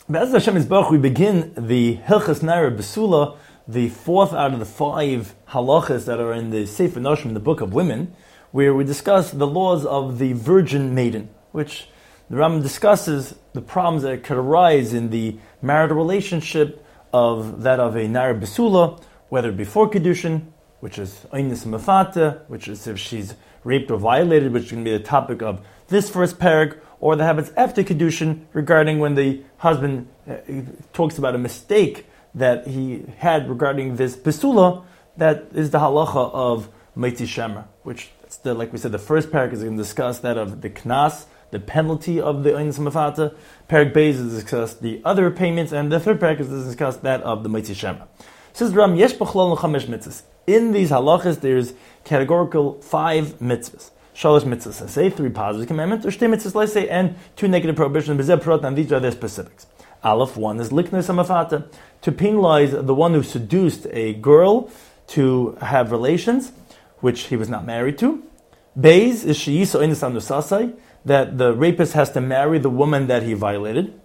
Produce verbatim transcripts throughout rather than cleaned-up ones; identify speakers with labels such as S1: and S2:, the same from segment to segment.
S1: Be'ez Hashem Yisbarach, we begin the Hilchas Naira Besula, the fourth out of the five halachas that are in the Sefer Noshim, in the Book of Women, where we discuss the laws of the virgin maiden, which the Rambam discusses the problems that could arise in the marital relationship of that of a Naira Besula, whether before Kedushin, which is Einis Mefata, which is if she's raped or violated, which is going to be the topic of this first parak, or the habits after Kedushin, regarding when the husband uh, talks about a mistake that he had regarding this Besula, that is the halacha of Meitzi Shemer, which, is the, like we said, the first parak is going to discuss that of the Knas, the penalty of the Einis Mefata. Parak Beis is to discuss the other payments, and the third parak is to discuss that of the Meitzi Shemer. Says Ram, Yesh b'chlal chamesh mitzvahs. In these halachas, there's categorical five mitzvahs. Shalosh mitzvahs, say three positive commandments, or shtei mitzvahs, let's say, and two negative prohibitions. B'zeh prot, and these are their specifics. Aleph, one is liknus hamafata, to penalize the one who seduced a girl to have relations, which he was not married to. Beis is sheyiso einis anusasai, that the rapist has to marry the woman that he violated.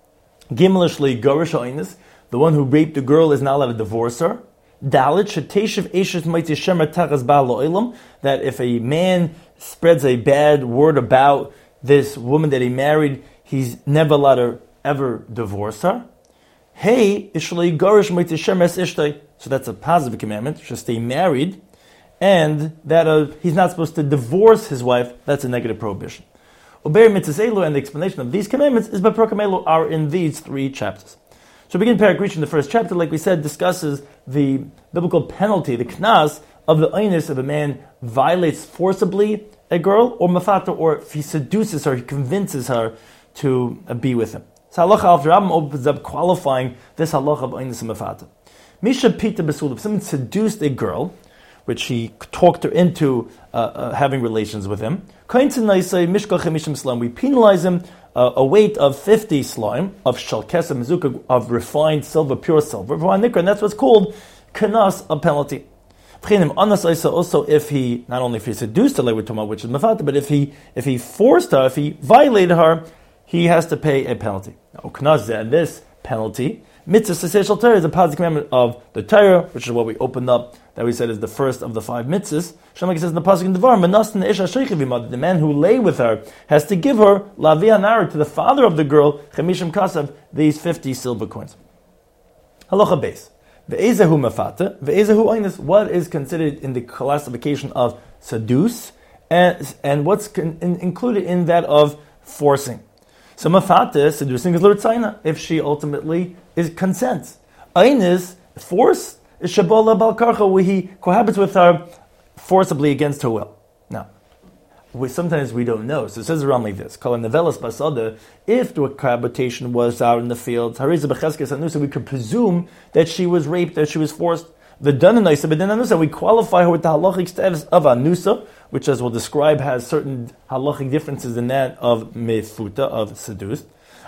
S1: Gimel shli gorish einis, the one who raped the girl is not allowed to divorce her. Dalit sheteshiv eshes meitzi shemer tachas ba'al lo'elam, that if a man spreads a bad word about this woman that he married, he's never allowed to ever divorce her. Hey, ishlei gorish meitzi shemer es ishtay, so that's a positive commandment, should stay married, and that uh, he's not supposed to divorce his wife, that's a negative prohibition. Uber mitzvahs elu, and the explanation of these commandments is by Prokem elu, are in these three chapters. So begin Parak Rishon, the first chapter, like we said, discusses the biblical penalty, the knas, of the einis if a man violates forcibly a girl, or mafata, or if he seduces her, he convinces her to uh, be with him. So halacha al Rambam opens up qualifying this halacha of einis and mafata. Misha pita besula, if someone seduced a girl, which he talked her into uh, uh, having relations with him, we penalize him uh, a weight of fifty slime, of shalkesa mezukah, of refined silver, pure silver, and that's what's called kanas, a penalty. Also, if he, not only if he seduced her, like we're talking about, which is mafata, but if he if he forced her, if he violated her, he has to pay a penalty. Now, kanas, and this penalty, mitzvah seseshal Torah, is a positive commandment of the Torah, which is what we opened up, that we said is the first of the five mitzvahs. Shamak says in the pasuk in Devar, Manastin Isha Sheichivimad, the man who lay with her has to give her Lavia Nara, to the father of the girl, Chemishim Kasav, these fifty silver coins. Halacha base. Ve'ezehu mafata, ve'ezehu einis, what is considered in the classification of seduce, and, and what's con, in, included in that of forcing. So mafata, seducing is l'ritzaina, if she ultimately is consents. Einis, force, is shabola bal karcha, where he cohabits with her forcibly against her will. Now, we, sometimes we don't know. So it says around like this: Kol nevelas basada. If the cohabitation was out in the fields, hariza becheskes anusa, we could presume that she was raped, that she was forced. The danaisa, but then anusa, we qualify her with the halachic status of anusa, which, as we'll describe, has certain halachic differences in that of mefuta, of seduced.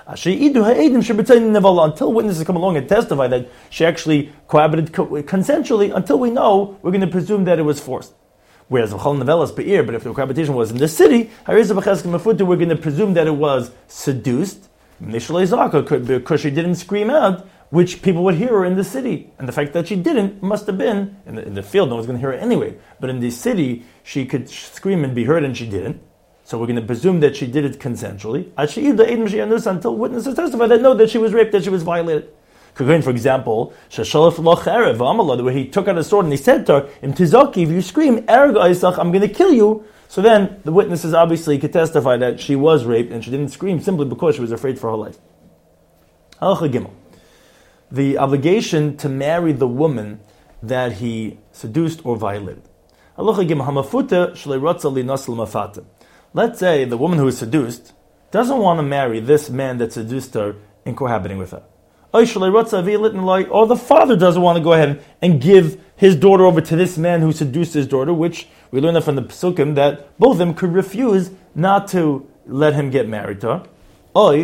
S1: Until witnesses come along and testify that she actually cohabited consensually, until we know, we're going to presume that it was forced. Whereas but if the cohabitation was in the city, we're going to presume that it was seduced, because she didn't scream out, which people would hear her in the city. And the fact that she didn't must have been, in the, in the field, no one's going to hear her anyway. But in the city, she could scream and be heard, and she didn't. So we're going to presume that she did it consensually. Until witnesses testify that no, that she was raped, that she was violated. For example, where he took out a sword and he said to her, if you scream, I'm going to kill you. So then the witnesses obviously could testify that she was raped and she didn't scream simply because she was afraid for her life. Halacha Gimel. The obligation to marry the woman that he seduced or violated. Halacha Gimel. Hamafuta shlei ratza li nasl mafata. Let's say the woman who is seduced doesn't want to marry this man that seduced her in cohabiting with her. Or the father doesn't want to go ahead and give his daughter over to this man who seduced his daughter, which we learn that from the Pesukim, that both of them could refuse not to let him get married to her. Or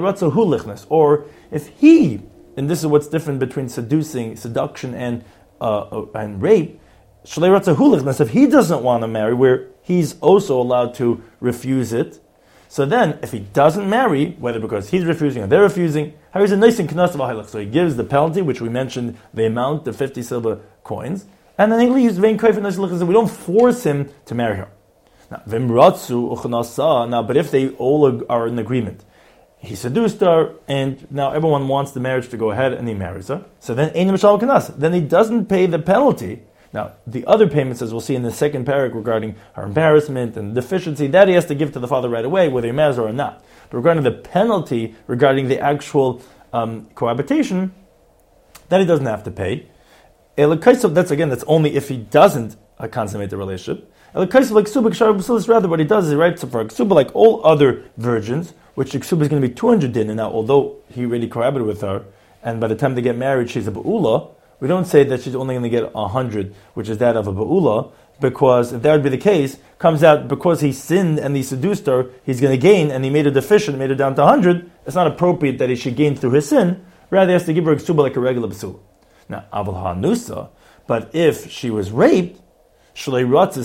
S1: if he, and this is what's different between seducing, seduction, and uh, and rape, if he doesn't want to marry, where he's also allowed to refuse it. So then, if he doesn't marry, whether because he's refusing or they're refusing, he's a nice and knas v'hailach. So he gives the penalty, which we mentioned, the amount of fifty silver coins, and then he leaves. We don't force him to marry her. Now, now, but if they all are in agreement, he seduced her, and now everyone wants the marriage to go ahead, and he marries her. So then, then he doesn't pay the penalty. Now, the other payments, as we'll see in the second paragraph regarding her embarrassment and deficiency, that he has to give to the father right away, whether he marries her or not. But regarding the penalty, regarding the actual um, cohabitation, that he doesn't have to pay. That's again, that's only if he doesn't uh, consummate the relationship. Rather, what he does is he writes for a ksuba like all other virgins, which the ksuba is going to be two hundred din. And now, although he already cohabited with her, and by the time they get married, she's a ba'ula, we don't say that she's only going to get one hundred, which is that of a ba'ula, because if that would be the case, comes out because he sinned and he seduced her, he's going to gain, and he made her deficient, made her down to one hundred. It's not appropriate that he should gain through his sin. Rather, he has to give her a ksuba like a regular ba'ula. Now, aval ha'nusa, but if she was raped, so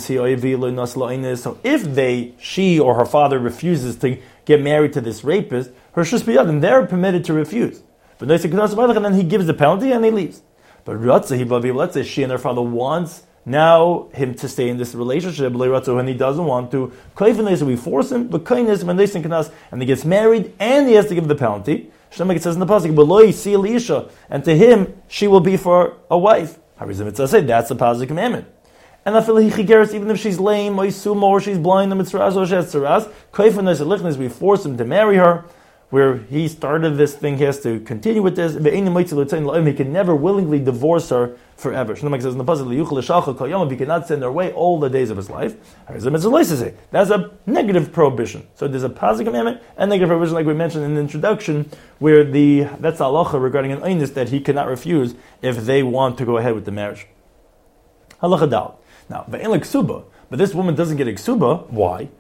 S1: if they, she or her father refuses to get married to this rapist, her shusbiyadim, they're permitted to refuse. But and then he gives the penalty and he leaves. But let's say she and her father wants now him to stay in this relationship, and he doesn't want to. We force him, but and he gets married and he has to give the penalty. It says in the pasuk, and to him she will be for a wife. That's the positive commandment. And even if she's lame, or she's blind, or she has tzaras, we force him to marry her. Where he started this thing, he has to continue with this. He can never willingly divorce her forever. Shlomo says in the pasuk, he cannot send her away all the days of his life. That's a negative prohibition. So there's a positive commandment and negative prohibition, like we mentioned in the introduction, where the that's halacha regarding an einus that he cannot refuse if they want to go ahead with the marriage. Halacha dal. Now, but this woman doesn't get a ksuba. Why?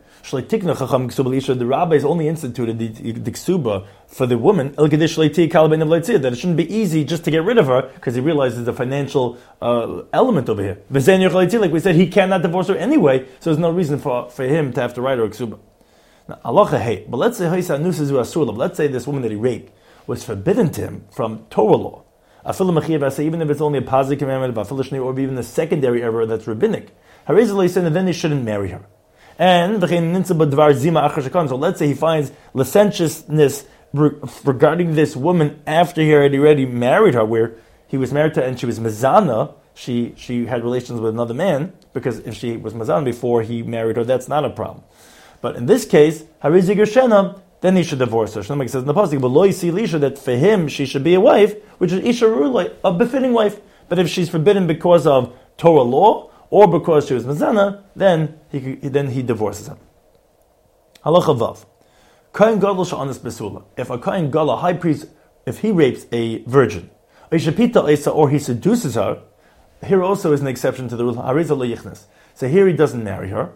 S1: The rabbis only instituted the, the ksuba for the woman that it shouldn't be easy just to get rid of her because he realizes the financial uh, element over here. Like we said, he cannot divorce her anyway, so there's no reason for, for him to have to write her a ksuba. Now, Allah hey, but let's say let's say this woman that he raped was forbidden to him from Torah law. Even if it's only a positive commandment, or even the secondary error that's rabbinic, then he shouldn't marry her. And so let's say he finds licentiousness regarding this woman after he had already married her, where he was married to her and she was mazana, she she had relations with another man, because if she was mazana before he married her, that's not a problem. But in this case, then he should divorce her. Shlomo says in the pasuk, "But lo yisi lisha," that for him she should be a wife, which is isha rulai, a befitting wife. But if she's forbidden because of Torah law, or because she was mazana, then he then he divorces her. Halacha vav. Kohen gadol she'anas besula. If a kohen gadol, a high priest, if he rapes a virgin, or he seduces her, here also is an exception to the rule. Hariza lo yichnas. So here he doesn't marry her.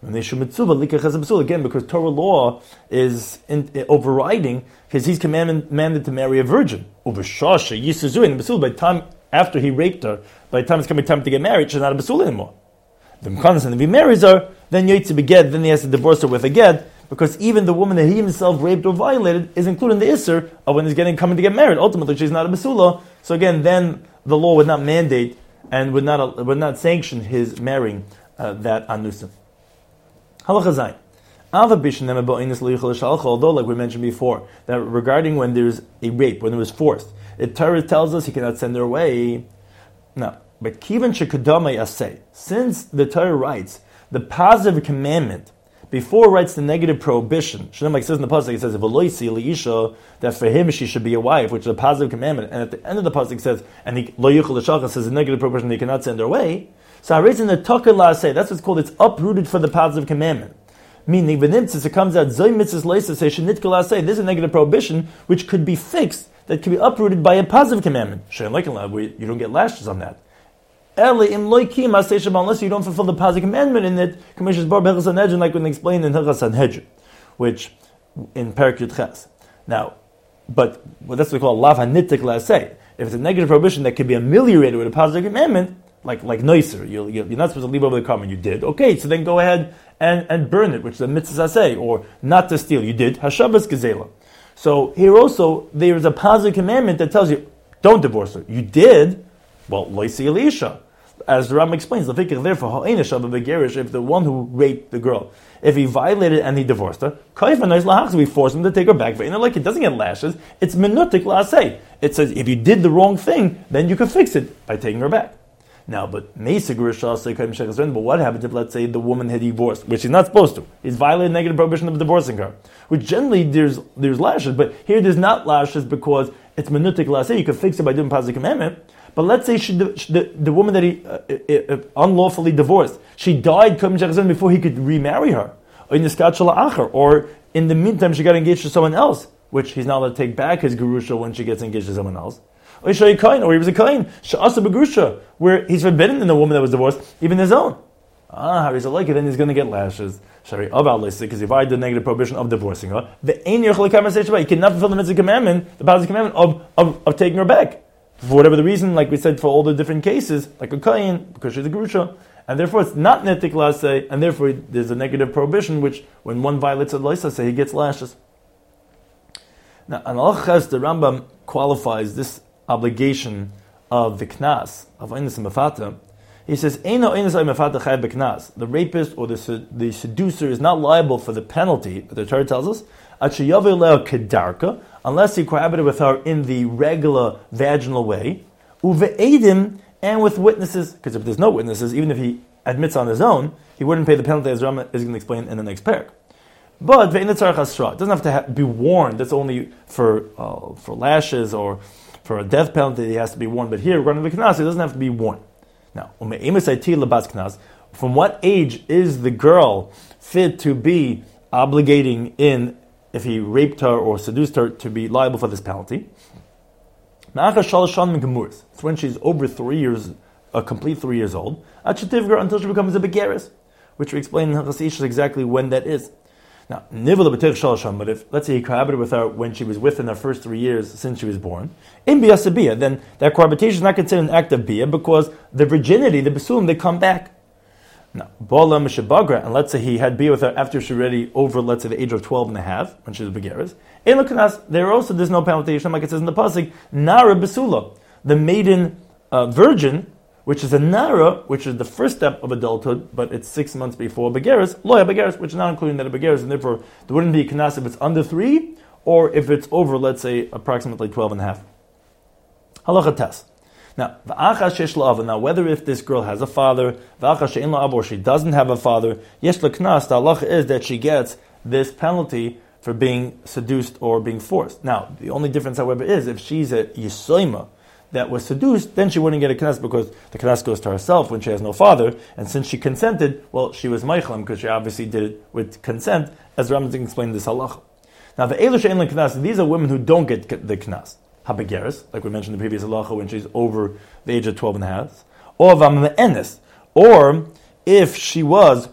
S1: Again, because Torah law is in, in, overriding, because he's commanded, commanded to marry a virgin. By the time after he raped her, by the time it's coming time to get married, she's not a basula anymore. And if he marries her, then Yotze beged, then he has to divorce her with a get, because even the woman that he himself raped or violated is included in the isser of when he's getting coming to get married. Ultimately, she's not a basula. So again, then the law would not mandate and would not would not sanction his marrying uh, that anusa. Halacha zayin. Although, like we mentioned before, that regarding when there's a rape, when it was forced, it Torah tells us he cannot send her away. No, but kivan shekadamei asay, since the Torah writes the positive commandment before it writes the negative prohibition. Shlomo says in the pasuk, it says "V'lo that for him she should be a wife, which is a positive commandment. And at the end of the pasuk it says, and he lo yichol l'shalcha says the negative prohibition he cannot send her away. So I raise in the Tucker Laseh, that's what's called, it's uprooted for the positive commandment. Meaning, since it comes out, Zoy mitzvahs leisa say shenit Laseh, this is a negative prohibition, which could be fixed, that could be uprooted by a positive commandment. You don't get lashes on that. Unless you don't fulfill the positive commandment in it, like when explained in Hilchas Sanhedrin, which in Perek Yud Ches. Now, but well, that's what we call lav hanitik laseh. If it's a negative prohibition that can be ameliorated with a positive commandment, like like nicer. You, you, you're not supposed to leave over the carbon. You did. Okay, so then go ahead and, and burn it, which is a mitzvah say, or not to steal. You did. Hashavas gezela. So here also, there is a positive commandment that tells you, don't divorce her. You did. Well, loisi elisha. As the Rambam explains, therefore, if the one who raped the girl, if he violated and he divorced her, we force him to take her back. But like it doesn't get lashes, it's menutik la'aseh. It says if you did the wrong thing, then you can fix it by taking her back. Now, but but what happens if, let's say, the woman had divorced, which she's not supposed to? He's violated negative prohibition of divorcing her. Which generally there's there's lashes, but here there's not lashes because it's menutik la'aseh. You can fix it by doing positive commandment. But let's say she, the, the woman that he uh, uh, unlawfully divorced, she died before he could remarry her. Or in the meantime, she got engaged to someone else, which he's not allowed to take back his gerusha when she gets engaged to someone else. Or he was a kain, where he's forbidden in the woman that was divorced, even his own. Ah, how he's like it, then he's going to get lashes. Because he violated the negative prohibition of divorcing her. He cannot fulfill the mitzvah commandment, the positive commandment of, of, of taking her back. For whatever the reason, like we said, for all the different cases, like a kain, because she's a gerusha, and therefore it's not netik la'aseh, and therefore there's a negative prohibition, which when one violates a la'aseh, he gets lashes. Now, an al-ches, the Rambam qualifies this obligation of the knas, of einis mefata. He says, Eino einis mefata chayv b'knas. The rapist or the, the seducer is not liable for the penalty, the Torah tells us, unless he cohabited with her in the regular vaginal way, uve'edim, and with witnesses, because if there's no witnesses, even if he admits on his own, he wouldn't pay the penalty, as Rambam is going to explain in the next parak. But ve'edim tzarech hasra, it doesn't have to ha- be warned. That's only for uh, for lashes or for a death penalty. He has to be warned. But here, regarding the knas, it doesn't have to be warned. Now, from what age is the girl fit to be obligating in? If he raped her or seduced her, to be liable for this penalty. It's when she's over three years, a complete three years old, until she becomes a begeris, which we explain in Chasish exactly when that is. Now, but if, let's say, he cohabited with her when she was within her first three years since she was born, then that cohabitation is not considered an act of bia because the virginity, the besulim, they come back. Now, and let's say he had bia with her after she already over, let's say, the age of twelve and a half, when she was begeres. There also, there's no penalty, like it says in the pasuk, Nara Besula, the maiden uh, virgin, which is a Nara, which is the first step of adulthood, but it's six months before begeres, Loya begeres, which is not including that of begeres, and therefore there wouldn't be a knas if it's under three, or if it's over, let's say, approximately twelve and a half. Halacha test. Now, now, whether if this girl has a father, or she doesn't have a father, yesh leknas, the halacha is that she gets this penalty for being seduced or being forced. Now, the only difference, however, is if she's a yisoima that was seduced, then she wouldn't get a knas because the knas goes to herself when she has no father, and since she consented, well, she was meichlam because she obviously did it with consent, as Rambam explained this halacha. Now, the elu she'en leknas, these are women who don't get the knas. Habegeres, like we mentioned in the previous halacha, when she's over the age of twelve and a half, or v'me'enes, or if she was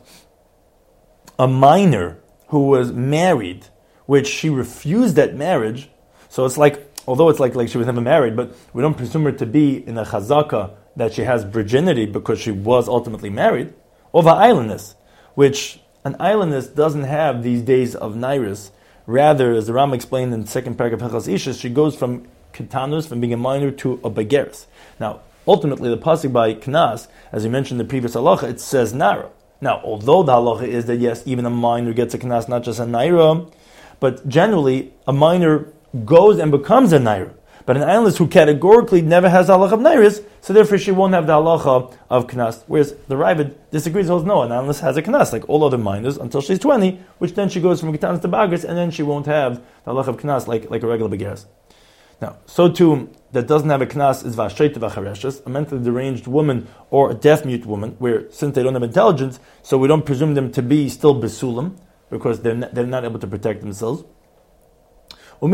S1: a minor who was married, which she refused that marriage, so it's like, although it's like, like she was never married, but we don't presume her to be in a chazaka that she has virginity because she was ultimately married, or v'islandess, which an islandess doesn't have these days of nairis. Rather, as the Ram explained in the second paragraph of Hilchos Ishus, she goes from ketanus, from being a minor to a begeres. Now, ultimately, the pasuk by knas, as we mentioned in the previous halacha, it says nara. Now, although the halacha is that yes, even a minor gets a knas, not just a naira, but generally a minor goes and becomes a naira. But an islandess who categorically never has the halacha of nairis, so therefore she won't have the halacha of knas. Whereas the Ravid disagrees, holds no, an islandess has a knas, like all other minors, until she's twenty, which then she goes from ketanas to bagris, and then she won't have the halacha of knas like, like a regular begeres. Now, so too, that doesn't have a knas is vashreit v'chareshes, a mentally deranged woman or a deaf-mute woman, where since they don't have intelligence, so we don't presume them to be still besulim, because they're not, they're not able to protect themselves. Or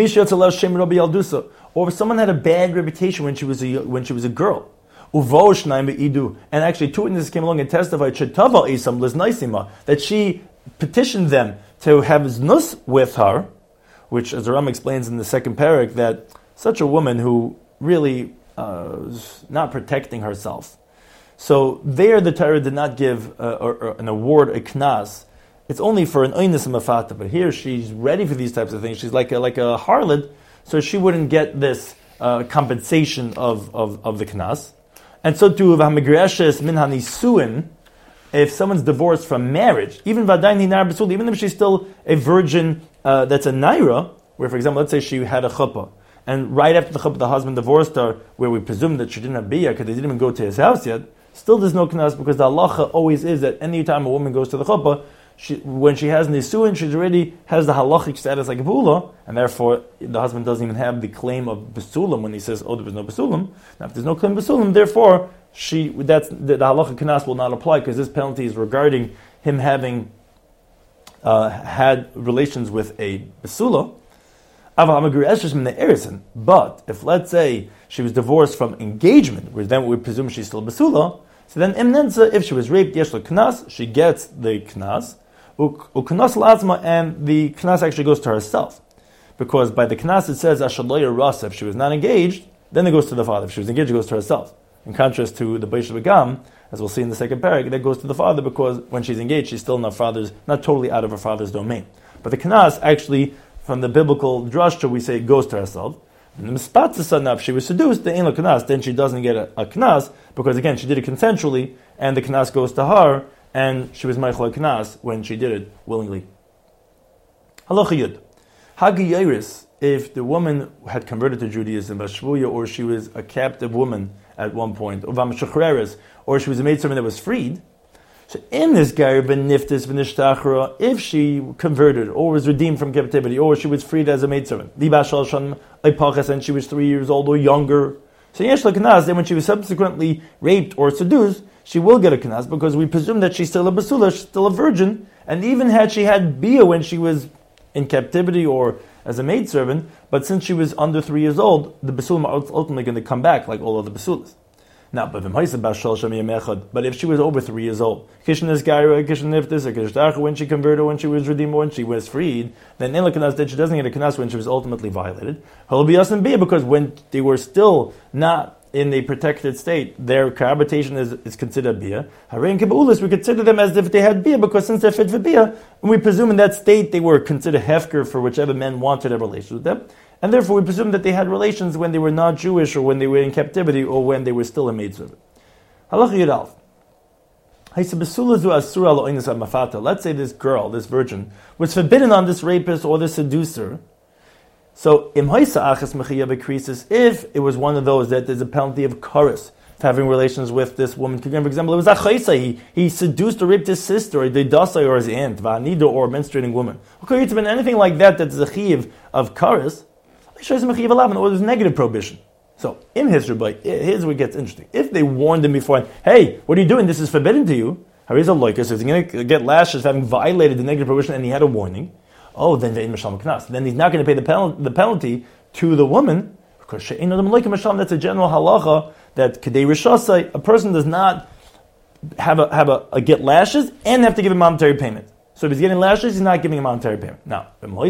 S1: if someone had a bad reputation when she was a, when she was a girl, and actually two witnesses came along and testified that she petitioned them to have znus with her, which, as the Ram explains in the second parak, that such a woman who really uh, is not protecting herself, So there the Torah did not give uh, or, or an award, a knas. It's only for an oinus and mafata. But here she's ready for these types of things. She's like a, like a harlot, so she wouldn't get this uh, compensation of, of, of the knas. And so too, v'hamigreshes min hanisuin, if someone's divorced from marriage, even v'adayin hinar b'sul, even if she's still a virgin uh, that's a naira, where, for example, let's say she had a chuppah, and right after the chuppah, the husband divorced her, where we presume that she didn't have biyah because they didn't even go to his house yet, still there's no knas, because the halacha always is that any time a woman goes to the chuppah, she, when she has nisuin, she already has the halachic status like a bula, and therefore the husband doesn't even have the claim of besulam when he says, oh, there was no besulam. Now, if there's no claim of besulam, therefore, she that's the, the halachic knas will not apply, because this penalty is regarding him having uh, had relations with a besula. But if, let's say, she was divorced from engagement, which then we presume she's still a besula, so then imnenza, if she was raped, yesh knas, she gets the knas, uknas lazma, and the knas actually goes to herself, because by the knas it says ashaloya rasa. If she was not engaged, then it goes to the father. If she was engaged, it goes to herself. In contrast to the Beish Begam, as we'll see in the second parak, that goes to the father, because when she's engaged, she's still in her father's, not totally out of her father's domain. But the knas actually, from the biblical drashta, we say it goes to herself. And the mispatzah, if she was seduced, the ain't a knas, then she doesn't get a, a knas, because again, she did it consensually, and the knas goes to her, and she was meichel knas when she did it willingly. Halacha Yud. Hagi Yaris, if the woman had converted to Judaism, Bashvuya, or she was a captive woman at one point, or Vamashachreres, or she was a maidservant that was freed, so in this guy, beniftis v'nishtachra, if she converted or was redeemed from captivity, or she was freed as a maidservant, and she was three years old or younger, so yesh knas, then when she was subsequently raped or seduced, she will get a knas, because we presume that she's still a basula, she's still a virgin, and even had she had bia when she was in captivity or as a maidservant, but since she was under three years old, the basulim are ultimately going to come back like all other basulas. Now, but if she was over three years old, when she converted, when she was redeemed, when she was freed, then then she doesn't get a knas when she was ultimately violated. Because when they were still not in a protected state, their cohabitation is, is considered bia. We consider them as if they had bia, because since they're fit for bia, and we presume in that state they were considered hefker for whichever men wanted a relation with them. And therefore, we presume that they had relations when they were not Jewish, or when they were in captivity, or when they were still a maidservant. Halacha Yudalf. Let's say this girl, this virgin, was forbidden on this rapist or this seducer. So, if it was one of those that there's a penalty of chorus for having relations with this woman, for example, it was a he, he seduced or raped his sister, or the dasai, or his aunt, va'anido, or a menstruating woman. Okay, it's been anything like that that's a chiv of chorus. Or there's negative prohibition. So, in his rabbi, here's where it gets interesting. If they warned him beforehand, hey, what are you doing? This is forbidden to you. Hariz al-loikas, so he's going to get lashes for having violated the negative prohibition, and he had a warning. Oh, then then he's not going to pay the, penalty, the penalty to the woman, because that's a general halacha that kedei rishasai, a person does not have a have a, a get lashes and have to give a monetary payment. So if he's getting lashes, he's not giving a monetary payment. Now,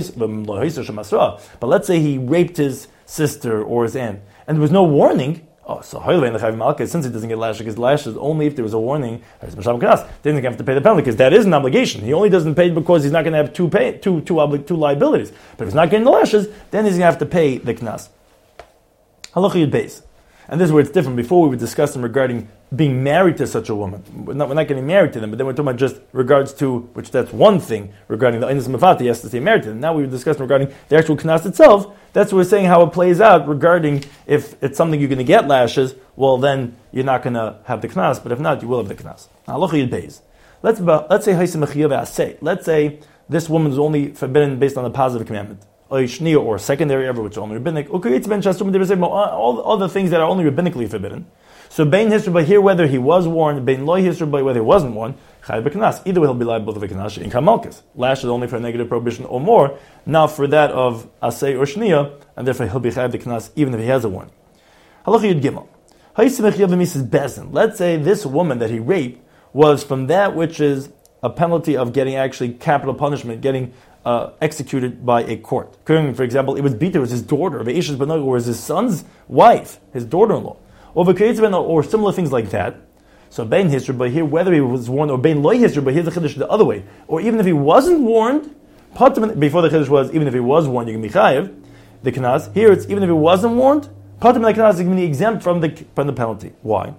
S1: but let's say he raped his sister or his aunt, and there was no warning. Oh, so since he doesn't get lashes, his lashes only if there was a warning. Then he's going to have to pay the penalty, because that is an obligation. He only doesn't pay because he's not going to have two pay, two two obli- two liabilities. But if he's not getting the lashes, then he's going to have to pay the knas. Halacha Yud Beis. And this is where it's different. Before we were discussing regarding being married to such a woman. We're not, we're not getting married to them, but then we're talking about just regards to, which that's one thing, regarding the Einis Mafati, he has to stay married to them. Now we were discussing regarding the actual knas itself. That's what we're saying, how it plays out regarding if it's something you're going to get lashes, well then you're not going to have the knas, but if not, you will have the knas. Let's, let's say, let's say this woman is only forbidden based on a positive commandment. Or secondary ever, which is only rabbinic. All the other things that are only rabbinically forbidden. So Bain Hisrba here, whether he was warned, Bain Loi Hisrba, whether he wasn't warned, either way he'll be liable to the Knas in Kamalkas. Lash is only for a negative prohibition or more, not for that of Asay or Shnia, and therefore he'll be Chayav the Knas even if he has a warning. Halacha Yud Gimel. Let's say this woman that he raped was from that which is a penalty of getting actually capital punishment, getting uh, executed by a court. For example, it was Bita, it was his daughter, or was his son's wife, his daughter-in-law, or, or similar things like that. So bein hisr, but here whether he was warned or bein loy hisr, but here's the chiddush the other way. Or even if he wasn't warned, before the chiddush was even if he was warned, you can be chayiv the knas. Here it's even if he wasn't warned, patim the knas is going to be exempt from the from the penalty. Why?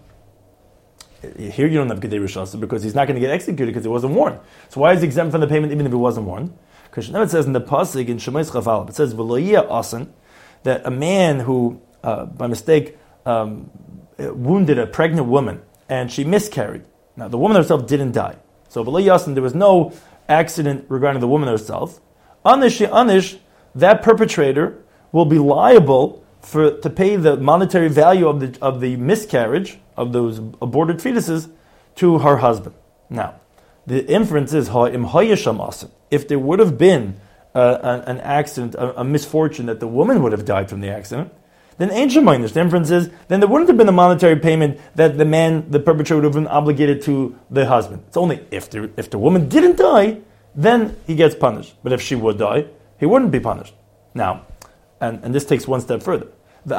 S1: Here you don't have gedei rishasa because he's not going to get executed because he wasn't warned. So why is he exempt from the payment even if he wasn't warned? Because now it says in the pasuk in Shemais Chaval, it says v'loyia asan, that a man who uh, by mistake um, wounded a pregnant woman and she miscarried. Now the woman herself didn't die. So v'loyia asan, there was no accident regarding the woman herself. Anish anish, that perpetrator will be liable for to pay the monetary value of the of the miscarriage of those aborted fetuses to her husband. Now, the inference is if there would have been uh, an, an accident, a, a misfortune that the woman would have died from the accident, then ancient minors. The inference is then there wouldn't have been a monetary payment that the man, the perpetrator, would have been obligated to the husband. It's only if the if the woman didn't die, then he gets punished. But if she would die, he wouldn't be punished. Now, and, and this takes one step further. The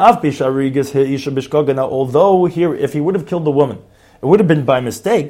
S1: Now, although here, if he would have killed the woman, it would have been by mistake,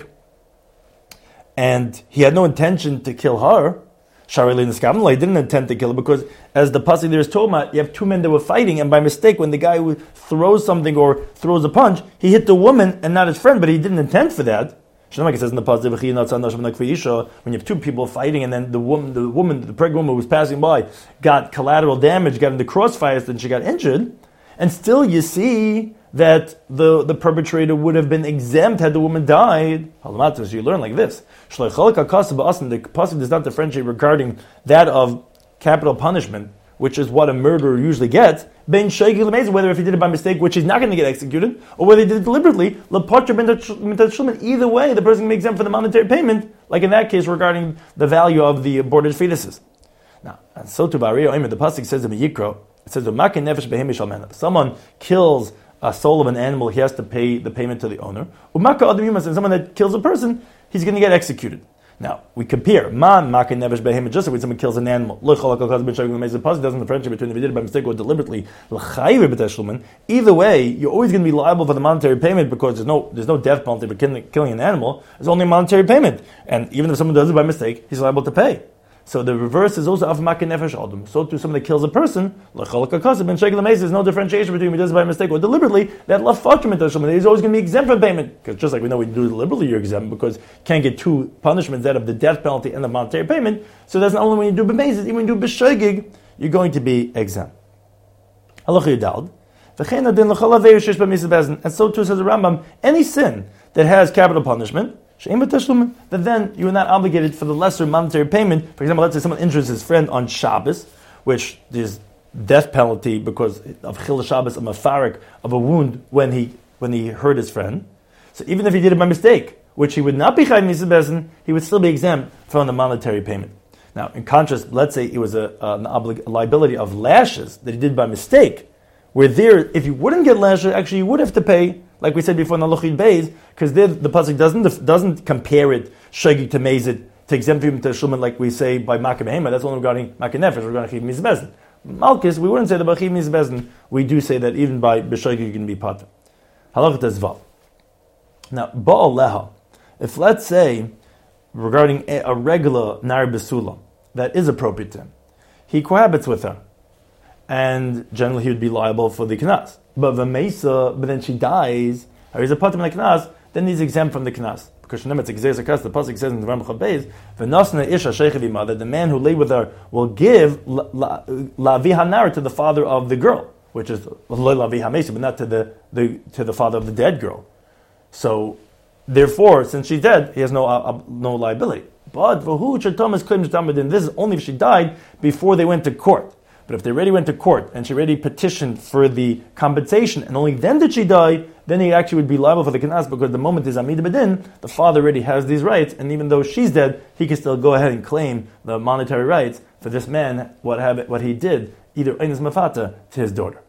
S1: and he had no intention to kill her. He didn't intend to kill her because, as the pasuk there is told about, you have two men that were fighting, and by mistake, when the guy throws something or throws a punch, he hit the woman and not his friend, but he didn't intend for that. It says in the pasuk, when you have two people fighting, and then the woman, the woman, the pregnant woman who was passing by, got collateral damage, got into crossfires, then she got injured. And still you see that the, the perpetrator would have been exempt had the woman died. So you learn like this. The pasuk does not differentiate regarding that of capital punishment, which is what a murderer usually gets, whether if he did it by mistake, which he's not going to get executed, or whether he did it deliberately. Either way, the person can be exempt from the monetary payment, like in that case regarding the value of the aborted fetuses. Now, and so to Bari, the pasuk says in Yikro, it says, if someone kills a soul of an animal, he has to pay the payment to the owner. And someone that kills a person, he's going to get executed. Now, we compare. Just when someone kills an animal. The pasuk doesn't differentiate between if he did it by mistake or deliberately. Either way, you're always going to be liable for the monetary payment because there's no there's no death penalty for killing an animal. There's only a monetary payment. And even if someone does it by mistake, he's liable to pay. So the reverse is also of makin nefesh adam. So to someone that kills a person, there's no differentiation between if he does it by mistake or deliberately. That he's always going to be exempt from payment. Because just like we know when you do it deliberately, you're exempt because you can't get two punishments, that of the death penalty and the monetary payment. So that's not only when you do b'mezid, even when you do b'shogeg, you're going to be exempt. And so too says the Rambam, any sin that has capital punishment, that then you are not obligated for the lesser monetary payment. For example, let's say someone injures his friend on Shabbos, which there's death penalty because of Chil Shabbos, a mafarik of a wound when he when he hurt his friend. So even if he did it by mistake, which he would not be chayv misas bezin, he would still be exempt from the monetary payment. Now, in contrast, let's say it was a, an oblig- a liability of lashes that he did by mistake, where there, if you wouldn't get lashes, actually you would have to pay. Like we said before in the Luchid Beis, because the pasuk doesn't doesn't compare it shogeg to mezid to exempt him to shulman like we say by makim behema. That's only regarding makim nefesh, regarding chiv mizbezen. Malchus, we wouldn't say that by chiv mizbezen. We do say that even by b'shogeg you can be pater. Halachah tezvav. Now ba'al leha, if let's say regarding a, a regular nar besula that is appropriate to him, he cohabits with her, and generally he would be liable for the knas. But v'meisa, but then she dies, or he's a patim like knas, then he's exempt from the knas. Because remember, it's exeris akas, the pasuk says in the Rambam Chabeis, v'nosna isha sheichavima, that the man who lay with her will give la vihanar to the father of the girl, which is la vihameisa, but not to the, the to the father of the dead girl. So, therefore, since she's dead, he has no uh, no liability. But v'hu chatomas claims tamadin. This is only if she died before they went to court. But if they already went to court and she already petitioned for the compensation and only then did she die, then he actually would be liable for the knas because the moment is Amid Bedin, the father already has these rights, and even though she's dead, he can still go ahead and claim the monetary rights for this man, what have, what he did, either Einis Mafata to his daughter.